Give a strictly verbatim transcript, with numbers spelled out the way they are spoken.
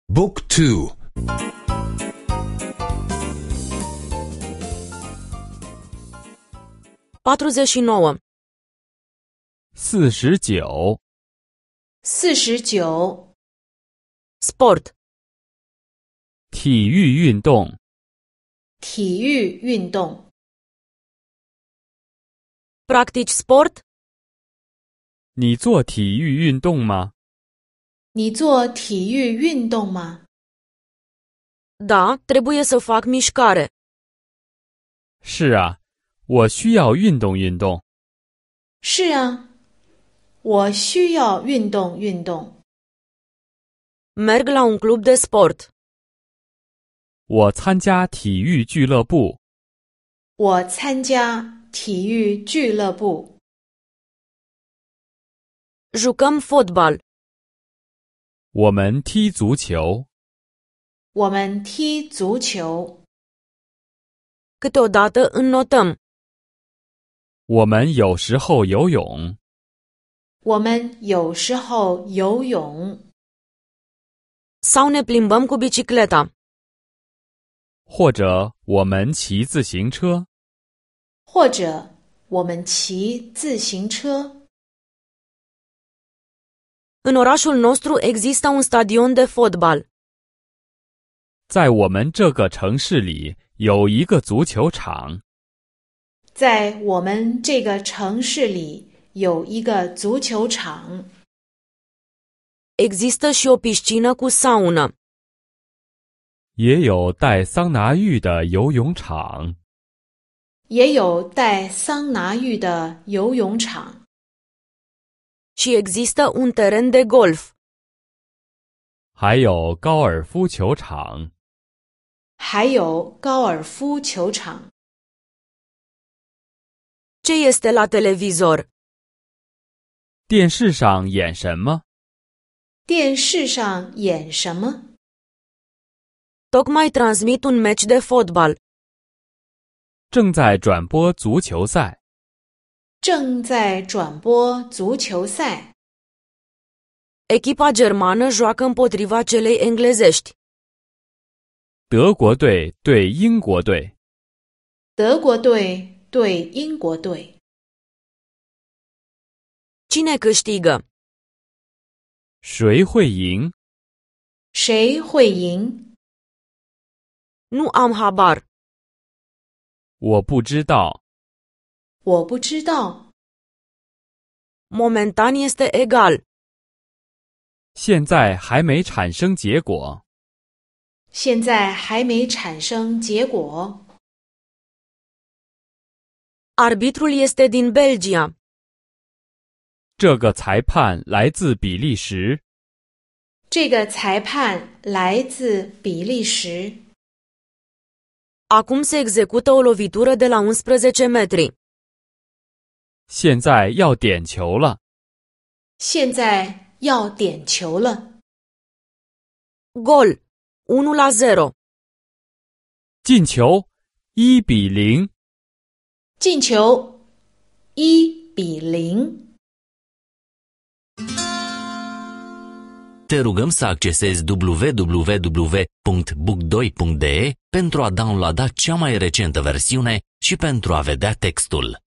บุ๊กทู patruzeci și nouă. 四十九， 四十九， Sport. 体育运动。 体育运动。 Practici sport? 你做体育运动吗？ 你做体育运动吗？ Da, trebuie să fac mișcare. 是啊，我需要运动运动。 是啊，我需要运动运动。 Merg la un club de sport. 我参加体育俱乐部。 我参加体育俱乐部。 Jucăm fotbal. 我们踢足球。 我们踢足球。 Câteodată înnotăm. 我们有时候游泳。 我们有时候游泳。 Sau ne plimbăm cu bicicleta. 或者我们骑自行车。 或者我们骑自行车。 În orașul nostru există un stadion de fotbal. 在我们这个城市里有一个足球场。 在我们这个城市里有一个足球场。 Există și o piscină cu saună. 也有带桑拿浴的游泳场。 也有带桑拿浴的游泳场。 Și există un teren de golf. 还有高尔夫球场。 还有高尔夫球场。 Ce este la televizor? 电视上演什么？ 电视上演什么？ Tocmai transmit un meci de fotbal. 正在转播足球赛。 正在转播足球赛。 Echipa germană joacă împotriva celei englezești. 德国队对英国队。 德国队对英国队。 Cine câștigă? 谁会赢？ 谁会赢？ Nu am habar. 我不知道。 我不知道。 Momentan este egal. 现在还没产生结果。 现在还没产生结果。 Arbitrul este din Belgia. 这个裁判来自比利时。 这个裁判来自比利时。 Acum se execută o lovitură de la unsprezece metri. 现在要点球了。 现在要点球了。 Gol. unu la zero. 进球，一比零。 进球，一比零。 Te rugăm să accesezi w w w punct book doi punct d e pentru a downloada cea mai recentă versiune și pentru a vedea textul.